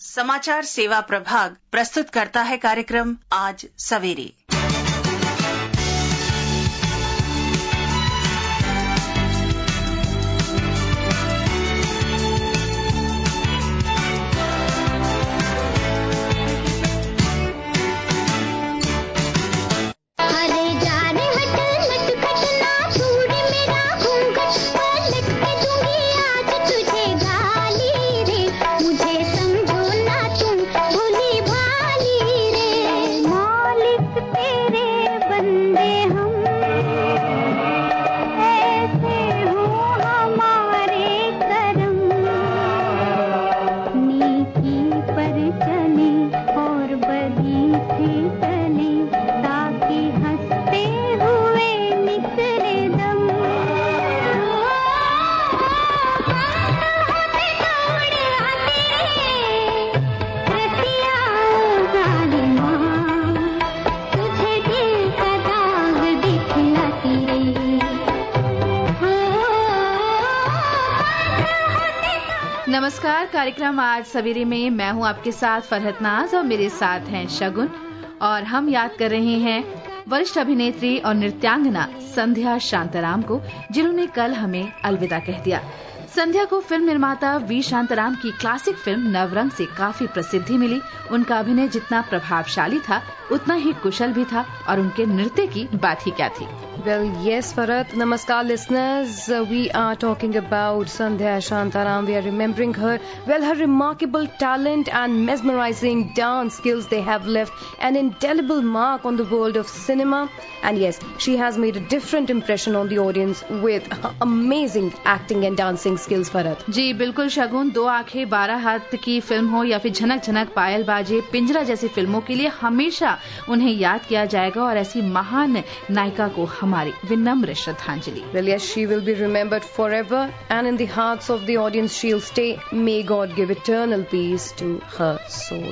समाचार सेवा प्रभाग प्रस्तुत करता है कार्यक्रम आज सवेरे। नमस्कार। कार्यक्रम आज सवेरे में मैं हूं आपके साथ फरहत नाज और मेरे साथ हैं शगुन, और हम याद कर रहे हैं वरिष्ठ अभिनेत्री और नृत्यांगना संध्या शांताराम को, जिन्होंने कल हमें अलविदा कह दिया। संध्या को फिल्म निर्माता वी शांताराम की क्लासिक फिल्म नवरंग से काफी प्रसिद्धि मिली। उनका अभिनय जितना प्रभावशाली था उतना ही कुशल भी था, और उनके नृत्य की बात ही क्या थी। Well, yes, Farhat. Namaskar, listeners. We are talking about Sandhya Shantaram. We are remembering her. Well, her remarkable talent and mesmerizing dance skills, they have left an indelible mark on the world of cinema. And yes, she has made a different impression on the audience with her amazing acting and dancing skills, Farhat. जी बिल्कुल शगुन। 2 आंखें 12 हाथ की film हो या फिर झनक झनक पायल बाजे पिंजरा जैसी फिल्मों के लिए हमेशा उन्हें याद किया जाएगा, और ऐसी महान नायिका को हमारी विनम्र श्रद्धांजलि। Well, yes, she will be remembered forever, and in the hearts of the audience she'll stay. May God give eternal peace to her soul.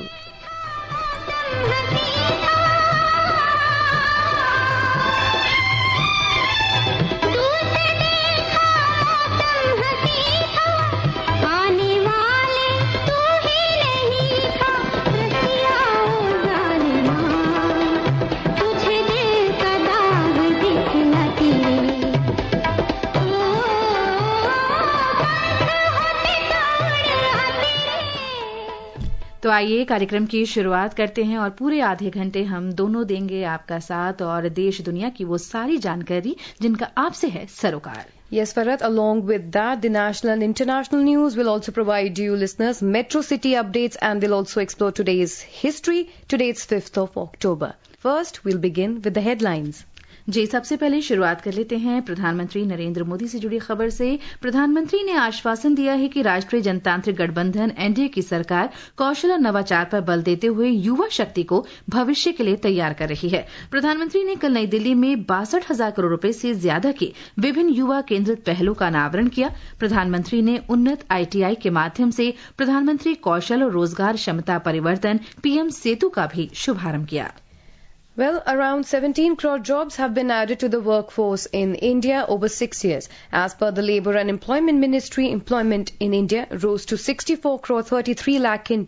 तो आइए कार्यक्रम की शुरुआत करते हैं, और पूरे आधे घंटे हम दोनों देंगे आपका साथ और देश दुनिया की वो सारी जानकारी जिनका आपसे है सरोकार। Yes, Farhat, along with that, the national and international news will also provide you listeners metro city updates, and we'll also explore today's history. Today it's 5th of October. First, we'll begin with the headlines. जी, सबसे पहले शुरुआत कर लेते हैं प्रधानमंत्री नरेंद्र मोदी से जुड़ी खबर से। प्रधानमंत्री ने आश्वासन दिया है कि राष्ट्रीय जनतांत्रिक गठबंधन एनडीए की सरकार कौशल और नवाचार पर बल देते हुए युवा शक्ति को भविष्य के लिए तैयार कर रही है। प्रधानमंत्री ने कल नई दिल्ली में 62,000 करोड़ रुपए से ज्यादा की विभिन्न युवा केंद्रित पहलों का अनावरण किया। प्रधानमंत्री ने उन्नत आईटीआई के माध्यम से प्रधानमंत्री कौशल और रोजगार क्षमता परिवर्तन पीएम सेतु का भी शुभारंभ किया। Well, around 17 crore jobs have been added to the workforce in India over 6 years. As per the Labour and Employment Ministry, employment in India rose to 64 crore 33 lakh in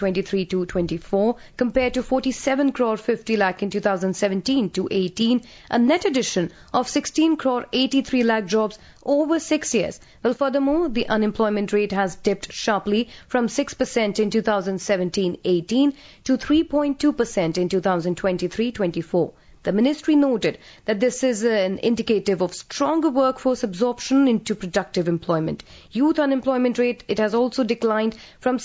2023-24 compared to 47 crore 50 lakh in 2017-18, a net addition of 16 crore 83 lakh jobs over 6 years. Well, furthermore, the unemployment rate has dipped sharply from 6% in 2017-18 to 3.2% in 2023-24. The ministry noted that this is an indicative of stronger workforce absorption into productive employment. Youth unemployment rate, it has also declined from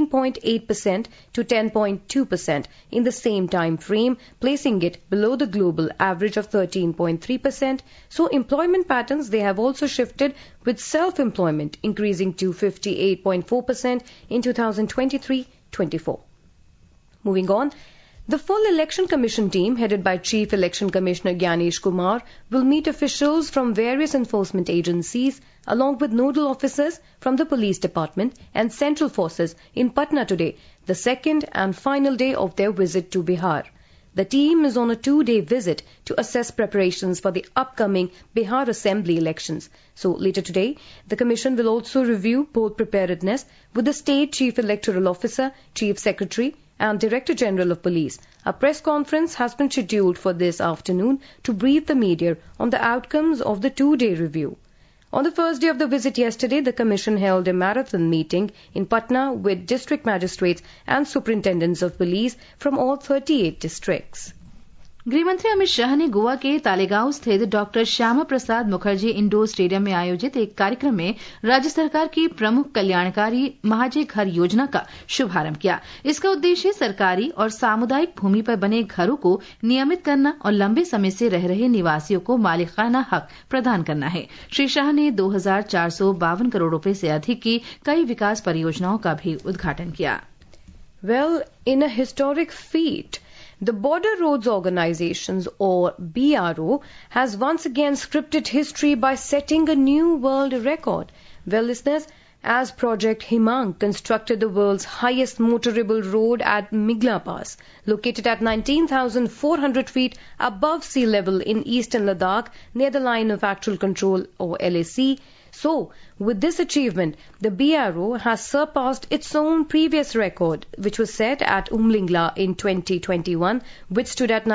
17.8% to 10.2% in the same time frame, placing it below the global average of 13.3%. So employment patterns, they have also shifted, with self-employment increasing to 58.4% in 2023-24. Moving on, the full Election Commission team, headed by Chief Election Commissioner Gyanesh Kumar, will meet officials from various enforcement agencies along with nodal officers from the Police Department and Central Forces in Patna today, the second and final day of their visit to Bihar. The team is on a 2-day visit to assess preparations for the upcoming Bihar Assembly elections. So later today, the Commission will also review both preparedness with the State Chief Electoral Officer, Chief Secretary and Director General of Police. A press conference has been scheduled for this afternoon to brief the media on the outcomes of the 2-day review. On the first day of the visit yesterday, the Commission held a marathon meeting in Patna with district magistrates and superintendents of police from all 38 districts. गृहमंत्री अमित शाह ने गोवा के तालेगांव स्थित doctor Syama Prasad Mukherjee indoor stadium में आयोजित एक कार्यक्रम में राज्य सरकार की प्रमुख कल्याणकारी महाजय घर योजना का शुभारंभ किया। इसका उद्देश्य सरकारी और सामुदायिक भूमि पर बने घरों को नियमित करना और लंबे समय से रह रहे निवासियों को मालिकाना हक प्रदान करना है। श्री शाह ने 2,452 करोड़ रुपए से अधिक की कई विकास परियोजनाओं का भी उद्घाटन किया। Well, in a historic feat, the Border Roads Organizations, or BRO, has once again scripted history by setting a new world record. Well, listeners, as Project Himang constructed the world's highest motorable road at Migla Pass, located at 19,400 feet above sea level in eastern Ladakh near the line of actual control, or LAC. So, with this achievement, the BRO has surpassed its own previous record, which was set at Umlingla in 2021, which stood at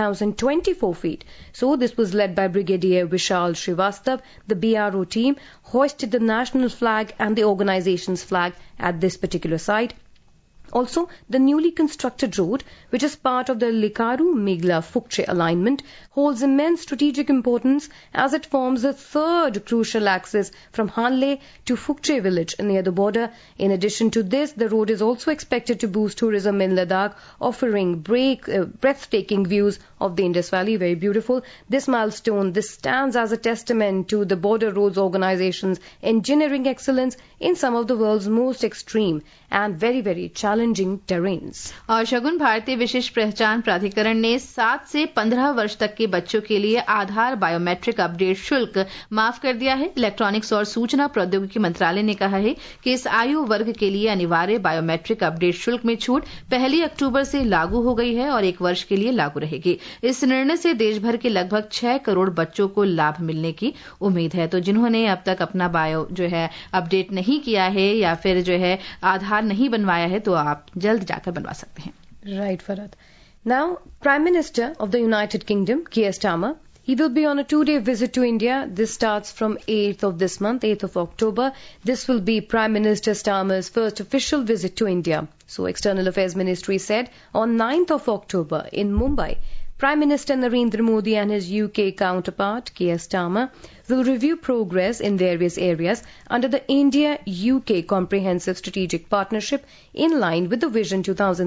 19,024 feet. So, this was led by Brigadier Vishal Srivastav. The BRO team hoisted the national flag and the organization's flag at this particular site. Also, the newly constructed road, which is part of the Likaru-Migla-Phukche alignment, holds immense strategic importance as it forms the third crucial axis from Hanle to Phukche village near the border. In addition to this, the road is also expected to boost tourism in Ladakh, offering breathtaking views of the Indus Valley. Very beautiful. This milestone, this stands as a testament to the Border Roads Organization's engineering excellence in some of the world's most extreme and very, very challenging terrains. और शगुन भारतीय विशिष्ट पहचान प्राधिकरण ने 7 से 15 वर्ष तक के बच्चों के लिए आधार बायोमेट्रिक अपडेट शुल्क माफ कर दिया है। इलेक्ट्रॉनिक्स और सूचना प्रौद्योगिकी मंत्रालय ने कहा है कि इस आयु वर्ग के लिए अनिवार्य बायोमेट्रिक अपडेट शुल्क में छूट 1 अक्टूबर से लागू हो गई है और 1 वर्ष के लिए लागू रहेगी। इस निर्णय से देश भर के लगभग 6 करोड़ बच्चों को लाभ मिलने की उम्मीद है। तो जिन्होंने अब तक अपना बायो अपडेट नहीं किया है या फिर आधार नहीं बनवाया है तो आप जल्द जाकर बनवा सकते हैं। Right, Farhad. Now, Prime Minister of the United Kingdom, Keir Starmer, he will be on a 2-day visit to India. This starts from 8th of this month, 8th of October. This will be Prime Minister Starmer's first official visit to India. So, External Affairs Ministry said on 9th of October in Mumbai, Prime Minister Narendra Modi and his UK counterpart, Keir Starmer, will review progress in various areas under the India-UK Comprehensive Strategic Partnership in line with the Vision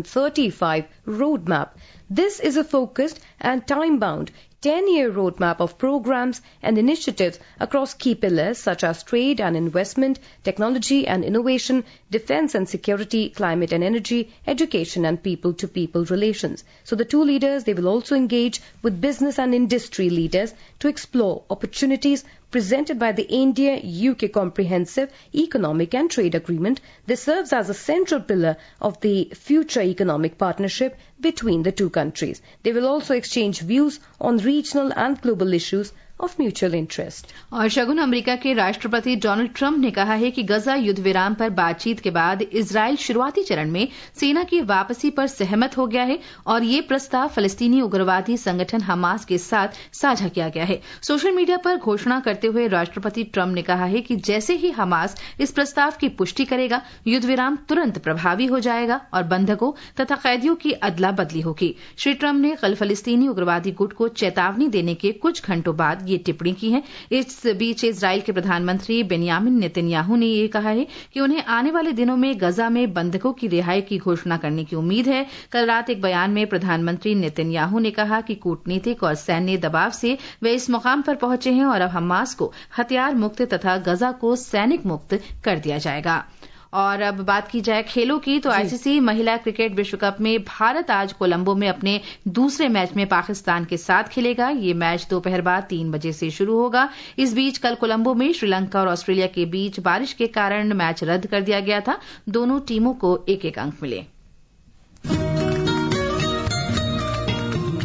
2035 roadmap. This is a focused and time-bound 10-year roadmap of programs and initiatives across key pillars such as trade and investment, technology and innovation, defense and security, climate and energy, education and people-to-people relations. So the two leaders, they will also engage with business and industry leaders to explore opportunities presented by the India-UK Comprehensive Economic and Trade Agreement. This serves as a central pillar of the future economic partnership between the two countries. They will also exchange views on regional and global issues of mutual interest. और शगुन America के राष्ट्रपति Donald Trump ने कहा है कि गजा युद्ध विराम पर बातचीत के बाद इजराइल शुरुआती चरण में सेना की वापसी पर सहमत हो गया है और ये प्रस्ताव फलस्तीनी उग्रवादी संगठन हमास के साथ साझा किया गया है। सोशल मीडिया पर घोषणा करते हुए राष्ट्रपति ट्रंप ने कहा है कि जैसे ही हमास इस प्रस्ताव की पुष्टि करेगा, युद्ध विराम तुरंत प्रभावी हो जाएगा और बंधकों तथा कैदियों की अदला बदली होगी। श्री ट्रंप ने कल फलस्तीनी उग्रवादी गुट को चेतावनी देने के कुछ घंटों बाद ये टिप्पणी की है। इस बीच इजराइल के प्रधानमंत्री बेंयामिन नेतन्याहू ने ये कहा है कि उन्हें आने वाले दिनों में गजा में बंधकों की रिहाई की घोषणा करने की उम्मीद है। कल रात एक बयान में प्रधानमंत्री नेतन्याहू ने कहा कि कूटनीतिक और सैन्य दबाव से वे इस मुकाम पर पहुंचे हैं और अब हमास को हथियार मुक्त तथा गजा को सैनिक मुक्त कर दिया जाएगा। और अब बात की जाए खेलों की तो आईसीसी महिला क्रिकेट विश्व कप में भारत आज कोलंबो में अपने दूसरे मैच में पाकिस्तान के साथ खेलेगा। ये मैच दोपहर बाद 3 बजे से शुरू होगा। इस बीच कल कोलंबो में श्रीलंका और ऑस्ट्रेलिया के बीच बारिश के कारण मैच रद्द कर दिया गया था। दोनों टीमों को 1-1 अंक मिले।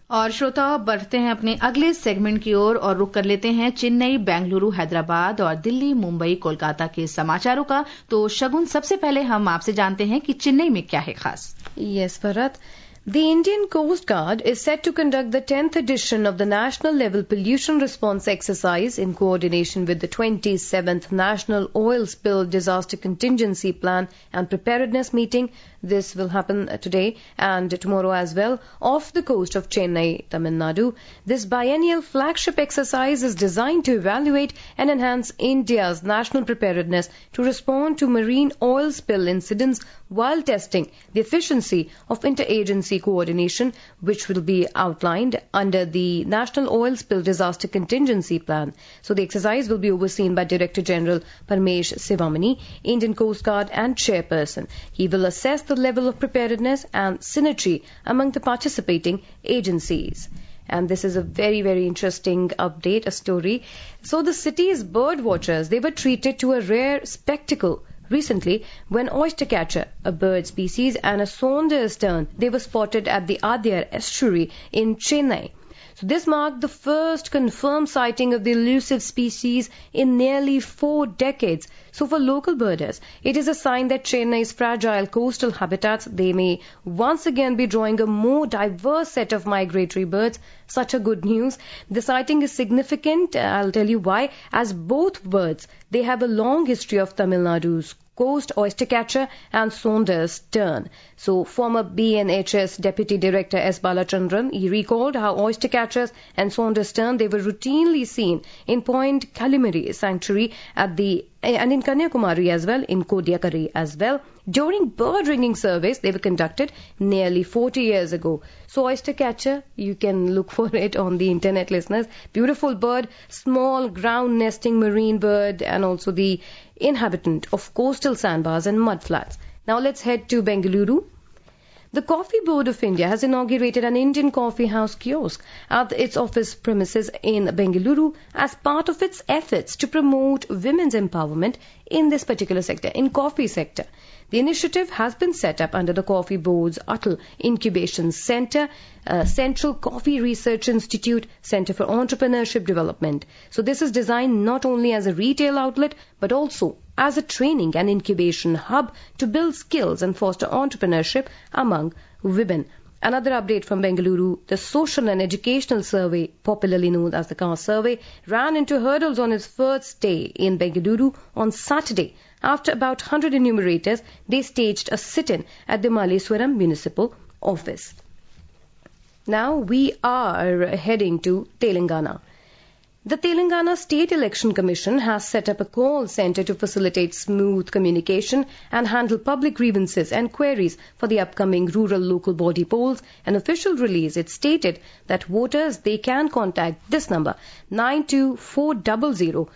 और श्रोताओं, बढ़ते हैं अपने अगले सेगमेंट की ओर और रुक कर लेते हैं चेन्नई, बेंगलुरु, हैदराबाद और दिल्ली, मुंबई, कोलकाता के समाचारों का। तो शगुन, सबसे पहले हम आपसे जानते हैं कि चेन्नई में क्या है खास। Yes, Bharat. The Indian Coast Guard is set to conduct the 10th edition of the National Level Pollution Response Exercise in coordination with the 27th National Oil Spill Disaster Contingency Plan and Preparedness Meeting. This will happen today and tomorrow as well off the coast of Chennai, Tamil Nadu. This biennial flagship exercise is designed to evaluate and enhance India's national preparedness to respond to marine oil spill incidents while testing the efficiency of interagency coordination, which will be outlined under the National Oil Spill Disaster Contingency Plan. So the exercise will be overseen by Director General Parmesh Sivamani, Indian Coast Guard and Chairperson. He will assess the level of preparedness and synergy among the participating agencies. And this is a very, very interesting update, a story. So the city's bird watchers, they were treated to a rare spectacle recently when oyster catcher, a bird species, and a Saunders tern, they were spotted at the Adyar estuary in Chennai. So this marked the first confirmed sighting of the elusive species in nearly 4 decades. So for local birders, it is a sign that Chennai's fragile coastal habitats, they may once again be drawing a more diverse set of migratory birds. Such a good news. The sighting is significant, I'll tell you why, as both birds, they have a long history of Tamil Nadu's coast oystercatcher and Saunders tern. So former BNHS Deputy Director S. Balachandran, he recalled how oystercatchers and Saunders tern, they were routinely seen in Point Kalimari Sanctuary and in Kanyakumari as well, in Kodiakari as well. During bird ringing surveys, they were conducted nearly 40 years ago. So oystercatcher, you can look for it on the internet, listeners. Beautiful bird, small ground nesting marine bird, and also the inhabitant of coastal sandbars and mudflats. Now let's head to Bengaluru. The Coffee Board of India has inaugurated an Indian coffee house kiosk at its office premises in Bengaluru as part of its efforts to promote women's empowerment in this particular sector, in coffee sector. The initiative has been set up under the Coffee Board's Atal Incubation Centre, Central Coffee Research Institute, Centre for Entrepreneurship Development. So this is designed not only as a retail outlet, but also as a training and incubation hub to build skills and foster entrepreneurship among women. Another update from Bengaluru, the Social and Educational Survey, popularly known as the CAST Survey, ran into hurdles on its first day in Bengaluru on Saturday. After about 100 enumerators, they staged a sit-in at the Malleswaram Municipal Office. Now we are heading to Telangana. The Telangana State Election Commission has set up a call centre to facilitate smooth communication and handle public grievances and queries for the upcoming rural local body polls. An official release, it stated that voters, they can contact this number 92400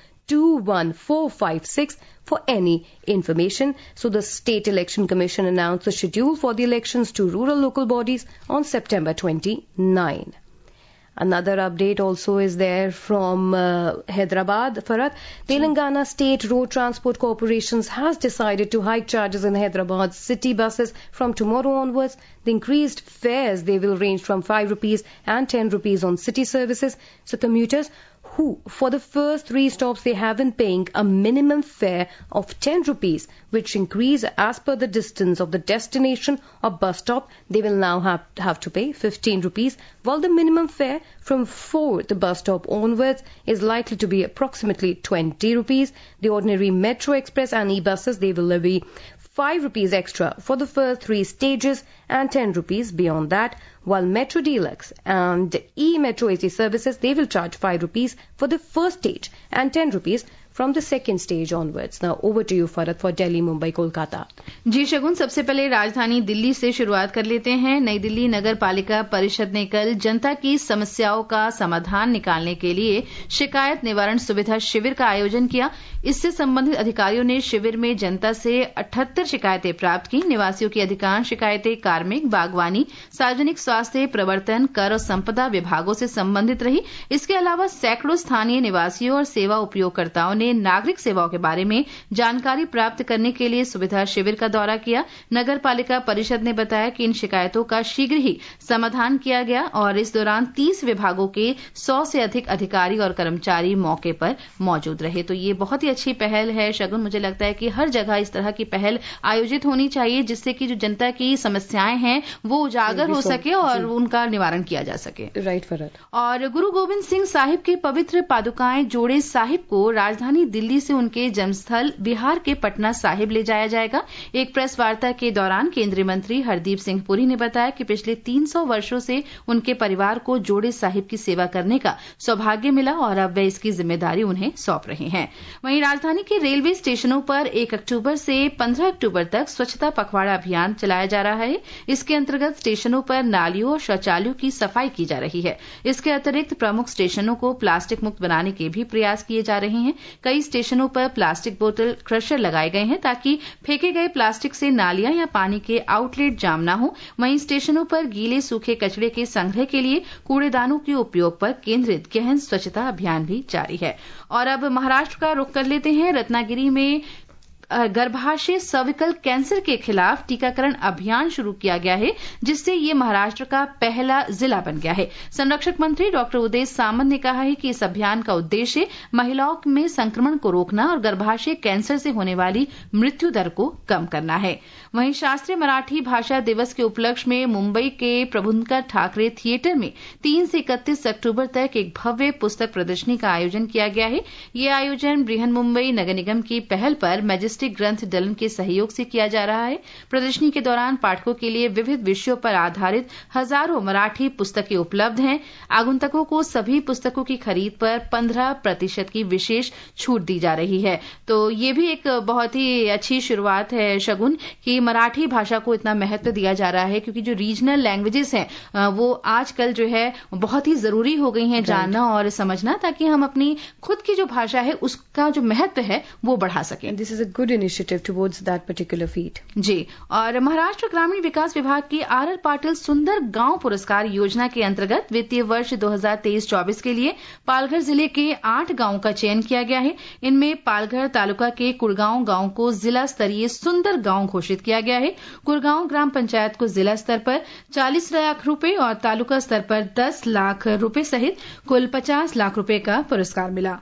21456 for any information. So the State Election Commission announced the schedule for the elections to rural local bodies on September 29. Another update also is there from Hyderabad, Farhat. Telangana State Road Transport Corporations has decided to hike charges in Hyderabad city buses from tomorrow onwards. The increased fares, they will range from 5 rupees and 10 rupees on city services. So commuters who, for the first 3 stops, they have been paying a minimum fare of 10 rupees, which increase as per the distance of the destination or bus stop, they will now have to pay 15 rupees, while the minimum fare from 4th bus stop onwards is likely to be approximately 20 rupees. The ordinary Metro Express and e-buses, they will levy 5 rupees extra for the first 3 stages and 10 rupees beyond that, while Metro Deluxe and e-Metro AC services, they will charge 5 rupees for the first stage and 10 rupees from the second stage onwards. Now over to you, Farhat, for Delhi, Mumbai, Kolkata. जी शगुन, सबसे पहले राजधानी दिल्ली से शुरुआत कर लेते हैं। नई दिल्ली नगर पालिका परिषद ने कल जनता की समस्याओं का समाधान निकालने के लिए शिकायत निवारण सुविधा शिविर का आयोजन किया। इससे संबंधित अधिकारियों ने शिविर में जनता से 78 शिकायतें प्राप्त की। निवासियों की अधिकांश शिकायतें कार्मिक, बागवानी, सार्वजनिक स्वास्थ्य, प्रवर्तन, कर और संपदा विभागों से संबंधित रही। इसके अलावा सैकड़ों स्थानीय निवासियों और सेवा उपयोगकर्ताओं उन्होंने नागरिक सेवाओं के बारे में जानकारी प्राप्त करने के लिए सुविधा शिविर का दौरा किया। नगर पालिका परिषद ने बताया कि इन शिकायतों का शीघ्र ही समाधान किया गया और इस दौरान 30 विभागों के 100 से अधिक अधिकारी और कर्मचारी मौके पर मौजूद रहे। तो ये बहुत ही अच्छी पहल है शगुन। मुझे लगता है कि हर जगह इस तरह की पहल आयोजित होनी चाहिए जिससे कि जो जनता की समस्याएं हैं वो उजागर हो सके और उनका निवारण किया जा सके। राइट फरहत। और गुरु गोविंद सिंह साहिब के पवित्र पादुकाएं जोड़े साहिब को राजधानी दिल्ली से उनके जन्मस्थल बिहार के पटना साहिब ले जाया जाएगा। एक प्रेस वार्ता के दौरान केंद्रीय मंत्री हरदीप सिंह पुरी ने बताया कि पिछले 300 वर्षों से उनके परिवार को जोड़े साहिब की सेवा करने का सौभाग्य मिला और अब वे इसकी जिम्मेदारी उन्हें सौंप रहे हैं। वहीं राजधानी के रेलवे स्टेशनों पर 1 अक्टूबर से 15 अक्टूबर तक स्वच्छता पखवाड़ा अभियान चलाया जा रहा है। इसके अंतर्गत स्टेशनों पर नालियों और शौचालयों की सफाई की जा रही है। इसके अतिरिक्त प्रमुख स्टेशनों को प्लास्टिक मुक्त बनाने के भी प्रयास किए जा रहे हैं। कई स्टेशनों पर प्लास्टिक बोतल क्रशर लगाए गए हैं ताकि फेंके गए प्लास्टिक से नालियां या पानी के आउटलेट जाम न हो। वहीं स्टेशनों पर गीले सूखे कचरे के संग्रह के लिए कूड़ेदानों के उपयोग पर केंद्रित गहन स्वच्छता अभियान भी जारी है। और अब महाराष्ट्र का रुख कर लेते हैं। रत्नागिरी में गर्भाशय सर्विकल कैंसर के खिलाफ टीकाकरण अभियान शुरू किया गया है जिससे ये महाराष्ट्र का पहला जिला बन गया है। संरक्षक मंत्री डॉक्टर उदय सामंत ने कहा है कि इस अभियान का उद्देश्य महिलाओं में संक्रमण को रोकना और गर्भाशय कैंसर से होने वाली मृत्यु दर को कम करना है। वहीं शास्त्रीय मराठी भाषा दिवस के उपलक्ष्य में मुंबई के प्रभुंकर ठाकरे थिएटर में 3 से 31 अक्टूबर तक एक भव्य पुस्तक प्रदर्शनी का आयोजन किया गया है। ये आयोजन बृहन मुंबई नगर निगम की पहल पर मैजेस्टिक ग्रंथ दलन के सहयोग से किया जा रहा है। प्रदर्शनी के दौरान पाठकों के लिए विविध विषयों पर आधारित हजारों मराठी पुस्तकें उपलब्ध हैं। आगंतुकों को सभी पुस्तकों की खरीद पर 15% की विशेष छूट दी जा रही है। तो ये भी एक बहुत ही अच्छी शुरुआत है शगुन कि मराठी भाषा को इतना महत्व दिया जा रहा है क्योंकि जो रीजनल लैंग्वेजेस हैं वो आजकल जो है बहुत ही जरूरी हो गई हैं जानना और समझना ताकि हम अपनी खुद की जो भाषा है उसका जो महत्व है वो बढ़ा सकें। This is a good initiative towards that particular feat. जी। और महाराष्ट्र ग्रामीण विकास विभाग की आर पाटिल सुंदर गांव पुरस्कार योजना के अंतर्गत वित्तीय वर्ष 2023-24 के लिए पालघर जिले के 8 गांवों का चयन किया गया है। इनमें पालघर तालुका के कुड़गांव गांव को जिला स्तरीय सुंदर गांव घोषित किया गया है। कुड़गांव ग्राम पंचायत को जिला स्तर पर 40 लाख रुपए और तालुका स्तर पर 10 लाख रुपए सहित कुल 50 लाख रुपए का पुरस्कार मिला।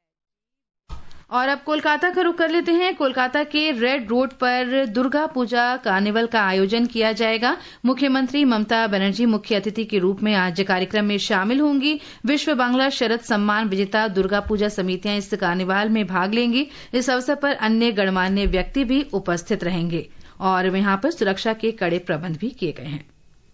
और अब कोलकाता का रुख कर लेते हैं। कोलकाता के रेड रोड पर दुर्गा पूजा कार्निवल का आयोजन किया जाएगा। मुख्यमंत्री ममता बनर्जी मुख्य अतिथि के रूप में आज कार्यक्रम में शामिल होंगी। विश्व बांग्ला शरद सम्मान विजेता दुर्गा पूजा समितियां इस कार्निवाल में भाग लेंगी। इस अवसर पर अन्य गणमान्य व्यक्ति भी उपस्थित रहेंगे और यहां पर सुरक्षा के कड़े प्रबंध भी किए गए हैं।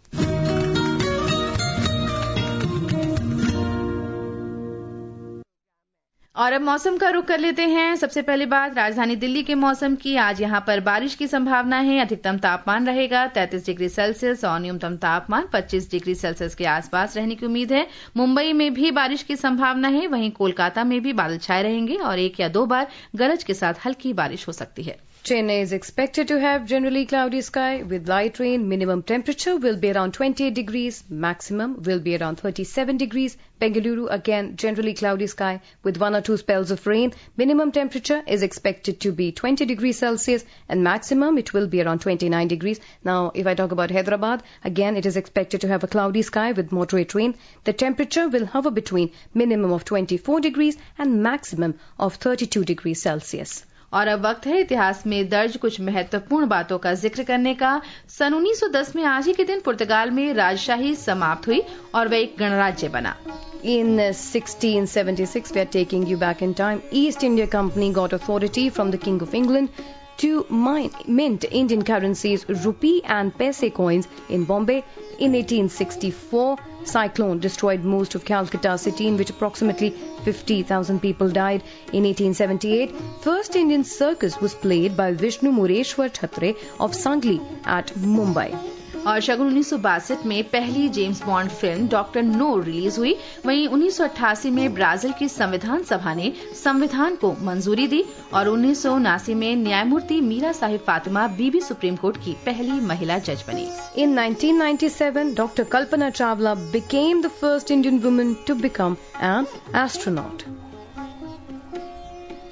और अब मौसम का रुख कर लेते हैं। सबसे पहले बात राजधानी दिल्ली के मौसम की। आज यहां पर बारिश की संभावना है। अधिकतम तापमान रहेगा 33 डिग्री सेल्सियस और न्यूनतम तापमान 25 डिग्री सेल्सियस के आसपास रहने की उम्मीद है। मुंबई में भी बारिश की संभावना है। वहीं कोलकाता में भी बादल छाए रहेंगे और 1 या 2 बार गरज के साथ हल्की बारिश हो सकती है। Chennai is expected to have generally cloudy sky with light rain. Minimum temperature will be around 28 degrees. Maximum will be around 37 degrees. Bengaluru again generally cloudy sky with 1 or 2 spells of rain. Minimum temperature is expected to be 20 degrees Celsius and maximum it will be around 29 degrees. Now if I talk about Hyderabad, again it is expected to have a cloudy sky with moderate rain. The temperature will hover between minimum of 24 degrees and maximum of 32 degrees Celsius. और अब वक्त है इतिहास में दर्ज कुछ महत्वपूर्ण बातों का जिक्र करने का। सन 1910 में आज ही के दिन पुर्तगाल में राजशाही समाप्त हुई और वह एक गणराज्य बना। In 1676, we are taking you back in time. East India Company got authority from the King of England to mint Indian currencies, rupee and paise coins in Bombay. In 1864, cyclone destroyed most of Calcutta city, in which approximately 50,000 people died. In 1878, first Indian circus was played by Vishnu Mureshwar Chhatre of Sangli at Mumbai. और शगुन 1962 में पहली James Bond film Doctor No release हुई। वहीं 1988 में Brazil की संविधान सभा ने संविधान को मंजूरी दी और 1979 में न्यायमूर्ति मीरा साहिब फातिमा बीबी सुप्रीम कोर्ट की पहली महिला जज बनी। In 1997, Dr. Kalpana Chawla became the first Indian woman to become an astronaut.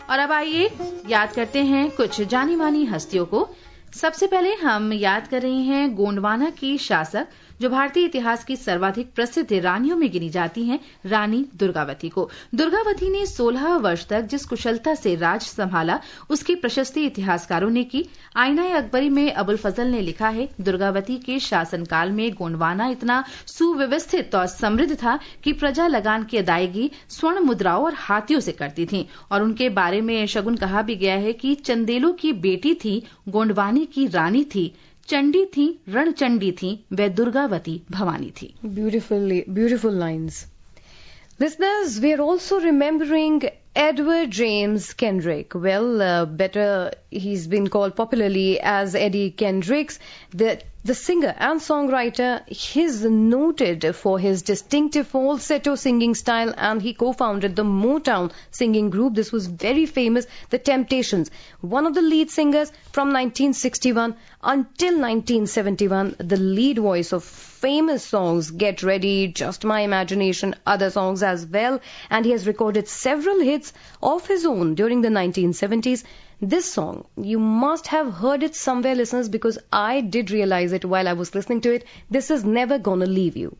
और अब आइए याद करते हैं कुछ जानी मानी हस्तियों को। सबसे पहले हम याद कर रहे हैं गोंडवाना की शासक जो भारतीय इतिहास की सर्वाधिक प्रसिद्ध रानियों में गिनी जाती हैं, रानी दुर्गावती को। दुर्गावती ने 16 वर्ष तक जिस कुशलता से राज संभाला उसकी प्रशस्ति इतिहासकारों ने की। आईना-ए-अकबरी में अबुल फजल ने लिखा है, दुर्गावती के शासनकाल में गोंडवाना इतना सुव्यवस्थित और समृद्ध था कि प्रजा लगान की अदायगी स्वर्ण मुद्राओं और हाथियों से करती थी। और उनके बारे में शगुन कहा भी गया है कि चंदेलों की बेटी थी, गोंडवानी की रानी थी, चंडी थी, रणचंडी थी, वे दुर्गावती भवानी थी। Beautiful lines. Listeners, we are also remembering Edward James Kendrick. Well, better he's been called popularly as Eddie Kendricks. The singer and songwriter, he's noted for his distinctive falsetto singing style, and he co-founded the Motown singing group. This was very famous, The Temptations. One of the lead singers from 1961 until 1971, the lead voice of famous songs, Get Ready, Just My Imagination, other songs as well. And he has recorded several hits of his own during the 1970s. This song, you must have heard it somewhere, listeners, because I did realize it while I was listening to it. This is Never Gonna Leave You.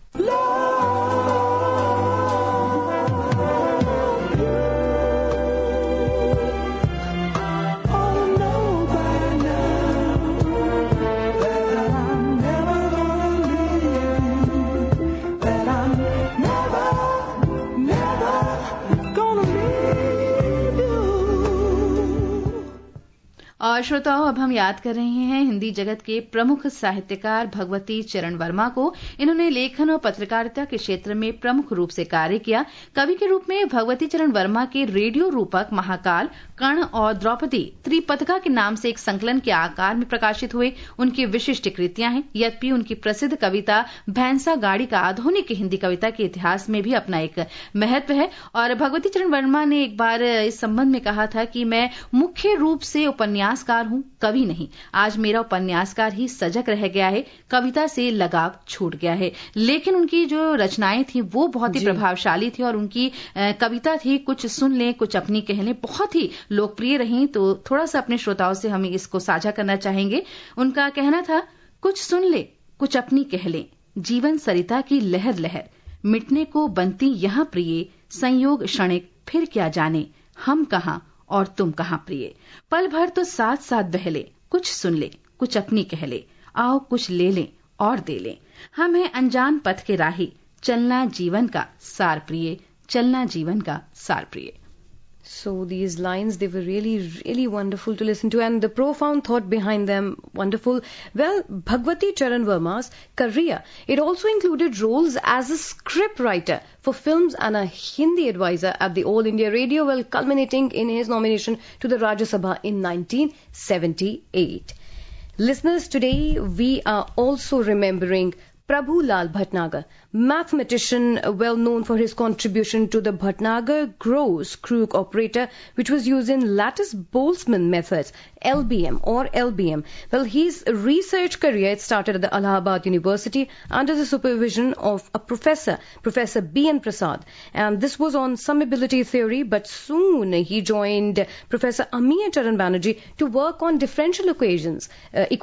और श्रोताओं, अब हम याद कर रहे हैं हिंदी जगत के प्रमुख साहित्यकार भगवती चरण वर्मा को। इन्होंने लेखन और पत्रकारिता के क्षेत्र में प्रमुख रूप से कार्य किया। कवि के रूप में भगवती चरण वर्मा के रेडियो रूपक महाकाल, कर्ण और द्रौपदी त्रिपथका के नाम से एक संकलन के आकार में प्रकाशित हुए। उनकी विशिष्ट कृतियां हैं। यद्यपि उनकी प्रसिद्ध कविता भैंसा गाड़ी का आधुनिक हिंदी कविता के इतिहास में भी अपना एक महत्व है। और भगवती चरण वर्मा ने एक बार इस संबंध में कहा था कि मैं मुख्य रूप से उपन्यासकार हूं, कवि नहीं। आज मेरा उपन्यासकार ही सजग रह गया है, कविता से लगाव छूट गया है। लेकिन उनकी जो रचनाएं थी वो बहुत ही प्रभावशाली थी और उनकी कविता थी कुछ सुन लें कुछ अपनी कह लें, बहुत ही लोकप्रिय रही। तो थोड़ा सा अपने श्रोताओं से हम इसको साझा करना चाहेंगे। उनका कहना था, कुछ सुन ले कुछ अपनी कह लें, जीवन सरिता की लहर लहर, मिटने को बनती यहां प्रिय, संयोग क्षणिक फिर क्या जाने, हम कहां और तुम कहां प्रिय, पल भर तो साथ साथ बह ले, कुछ सुन ले कुछ अपनी कह ले, आओ कुछ ले लें और दे लें, हम हैं अनजान पथ के राही, चलना जीवन का सार प्रिय, चलना जीवन का सार प्रिय। So these lines, they were really, really wonderful to listen to, and the profound thought behind them, wonderful. Well, Bhagwati Charan Verma's career, it also included roles as a script writer for films and a Hindi advisor at the All India Radio, well, culminating in his nomination to the Rajya Sabha in 1978. Listeners, today we are also remembering Prabhu Lal Bhatnagar, mathematician well known for his contribution to the Bhatnagar-Gross-Krug operator, which was used in lattice-Boltzmann methods, LBM. Well, his research career, it started at the Allahabad University under the supervision of a Professor B.N. Prasad. And this was on summability theory, but soon he joined Professor Amiya Charan Banerjee to work on differential equations.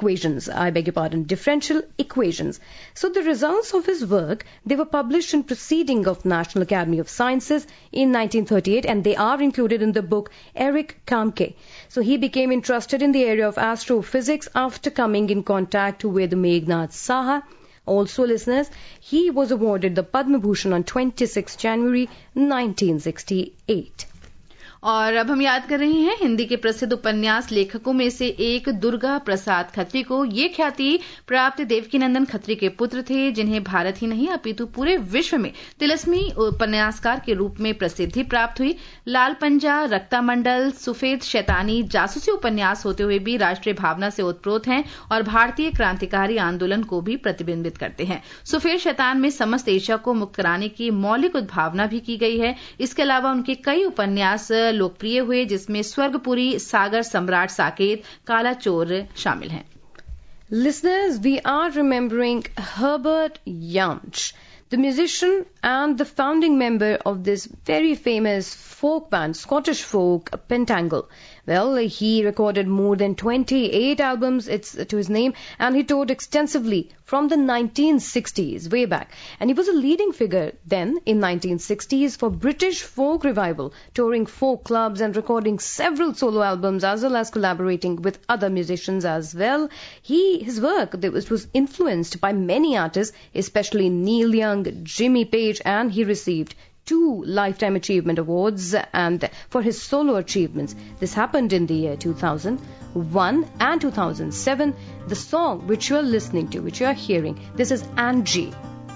So the results of his work, they were published in Proceeding of National Academy of Sciences in 1938, and they are included in the book Eric Kamke. So he became interested in the area of astrophysics after coming in contact with Meghnad Saha. Also, listeners, he was awarded the Padma Bhushan on 26 January 1968. और अब हम याद कर रहे हैं हिंदी के प्रसिद्ध उपन्यास लेखकों में से एक दुर्गा प्रसाद खत्री को। ये ख्याति प्राप्त देवकीनंदन खत्री के पुत्र थे, जिन्हें भारत ही नहीं अपितु पूरे विश्व में तिलस्मी उपन्यासकार के रूप में प्रसिद्धि प्राप्त हुई। लाल पंजा, रक्तामंडल, सुफेद शैतानी जासूसी उपन्यास होते हुए भी राष्ट्रीय भावना से ओतप्रोत हैं और भारतीय क्रांतिकारी आंदोलन को भी प्रतिबिंबित करते हैं। सुफेद शैतान में समस्त एशिया को मुक्त कराने की मौलिक उद्भावना भी की गई है। इसके अलावा उनके कई उपन्यास लोकप्रिय हुए, जिसमें स्वर्गपुरी, सागर सम्राट साकेत, काला चोर शामिल हैं। Listeners, we are remembering Herbert Jantsch, the musician and the founding member of this very famous folk band, Scottish folk, Pentangle. Well, he recorded more than 28 albums, it's to his name, and he toured extensively from the 1960s, way back. And he was a leading figure then in 1960s for British folk revival, touring folk clubs and recording several solo albums as well as collaborating with other musicians as well. His work was influenced by many artists, especially Neil Young, Jimmy Page, and he received 2 Lifetime Achievement Awards and for his solo achievements. This happened in the year 2001 and 2007. The song which you are listening to, which you are hearing, this is Angie.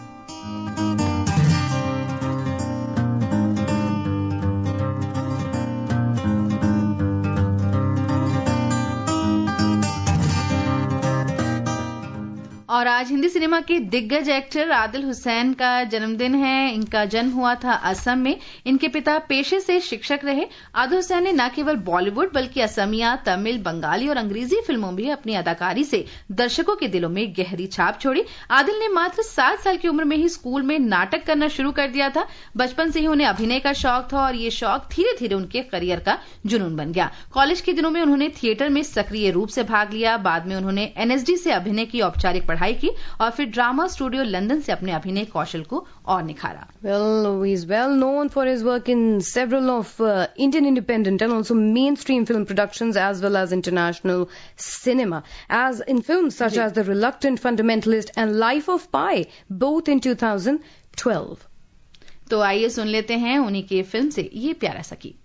और आज Hindi cinema के दिग्गज actor Adil Hussain का जन्मदिन है। इनका जन्म हुआ था असम में। इनके पिता पेशे से शिक्षक रहे। आदिल हुसैन ने न केवल बॉलीवुड बल्कि असमिया, तमिल, बंगाली और अंग्रेजी फिल्मों में अपनी अदाकारी से दर्शकों के दिलों में गहरी छाप छोड़ी। आदिल ने मात्र 7 साल की उम्र में ही स्कूल में नाटक करना शुरू कर दिया था। बचपन से ही उन्हें अभिनय का शौक था और ये शौक धीरे धीरे उनके करियर का जुनून बन गया। कॉलेज के दिनों में उन्होंने थिएटर में सक्रिय रूप से भाग लिया। बाद में उन्होंने एनएसडी से अभिनय की औपचारिक पढ़ाई की और फिर ड्रामा स्टूडियो लंदन से अपने अभिनय कौशल को और निखारा। Well, he is well known for his work in several of Indian independent and also mainstream film productions as well as international cinema, as in films such as The Reluctant Fundamentalist and Life of Pi, both in 2012. तो आइए सुन लेते हैं उन्हीं की film से ये प्यारा सा गीत।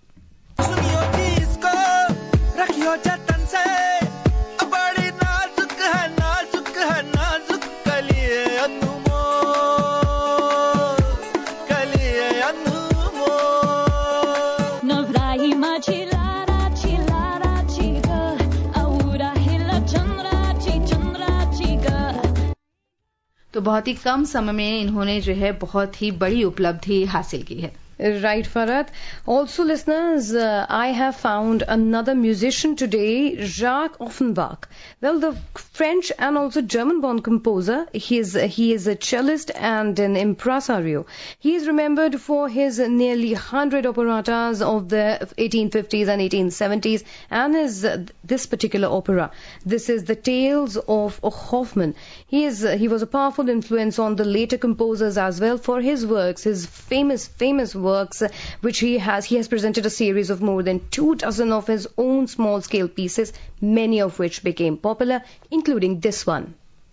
तो बहुत ही कम समय में इन्होंने जो है बहुत ही बड़ी उपलब्धि हासिल की है। Right, Farhad. Also, listeners, I have found another musician today, Jacques Offenbach. Well, the French and also German-born composer. He is a cellist and an impresario. He is remembered for his nearly 100 operettas of the 1850s and 1870s, and this particular opera. This is The Tales of Hoffmann. He was a powerful influence on the later composers as well for his works, his famous works, which he has presented a series of more than 24 of his own small-scale pieces, many of which became popular, including this one.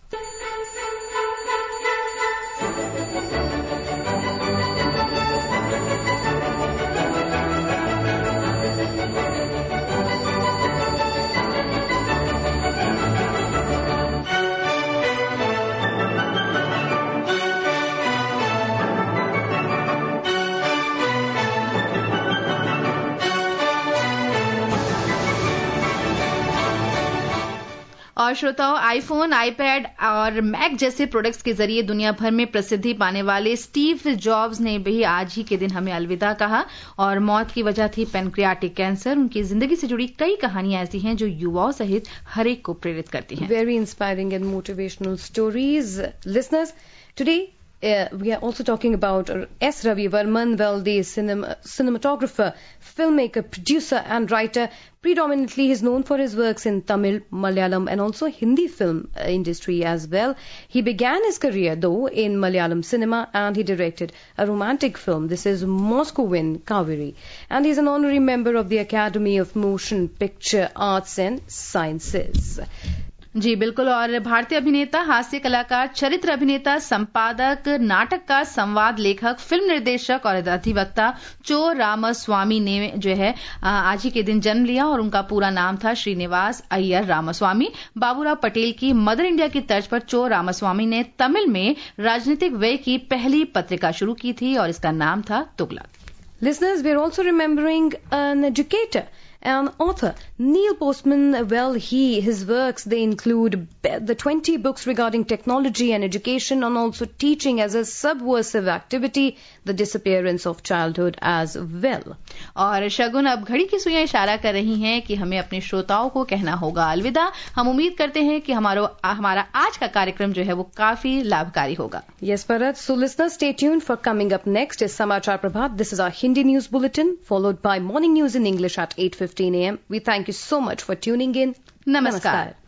और श्रोताओं, iPhone, iPad और Mac जैसे products के जरिए दुनिया भर में प्रसिद्धि पाने वाले स्टीव जॉब्स ने भी आज ही के दिन हमें अलविदा कहा और मौत की वजह थी पैनक्रियाटिक कैंसर। उनकी जिंदगी से जुड़ी कई कहानियां ऐसी हैं जो युवाओं सहित हर एक को प्रेरित करती हैं। Very inspiring and motivational stories. Listeners, today we are also talking about S. Ravi Varman, well, the cinematographer, filmmaker, producer and writer. Predominantly, he is known for his works in Tamil, Malayalam and also Hindi film industry as well. He began his career, though, in Malayalam cinema and he directed a romantic film. This is Moscowin Kaveri. And he is an honorary member of the Academy of Motion Picture Arts and Sciences. जी बिल्कुल। और भारतीय अभिनेता, हास्य कलाकार, चरित्र अभिनेता, संपादक, नाटककार, संवाद लेखक, फिल्म निर्देशक और अधिवक्ता चो रामास्वामी ने जो है आज ही के दिन जन्म लिया और उनका पूरा नाम था श्रीनिवास अय्यर रामास्वामी। बाबूराव पटेल की मदर इंडिया की तर्ज पर चो रामास्वामी ने तमिल में राजनीतिक व्यय की पहली पत्रिका शुरू की थी और इसका नाम था Tughlaq. Listeners, we are also remembering an educator An author, Neil Postman, his works, they include the 20 books regarding technology and education, and also teaching as a subversive activity, the disappearance of childhood as well. और शगुन, अब घड़ी की सुइयां इशारा कर रही हैं कि हमें अपने श्रोताओं को कहना होगा अलविदा। हम उम्मीद करते हैं कि हमारा आज का कार्यक्रम जो है वो काफी लाभकारी होगा। Yes, Bharat. So listeners, stay tuned for coming up next is Samachar Prabhat. This is our Hindi news bulletin, followed by morning news in English at 8:15 a.m. We thank you so much for tuning in. Namaskar.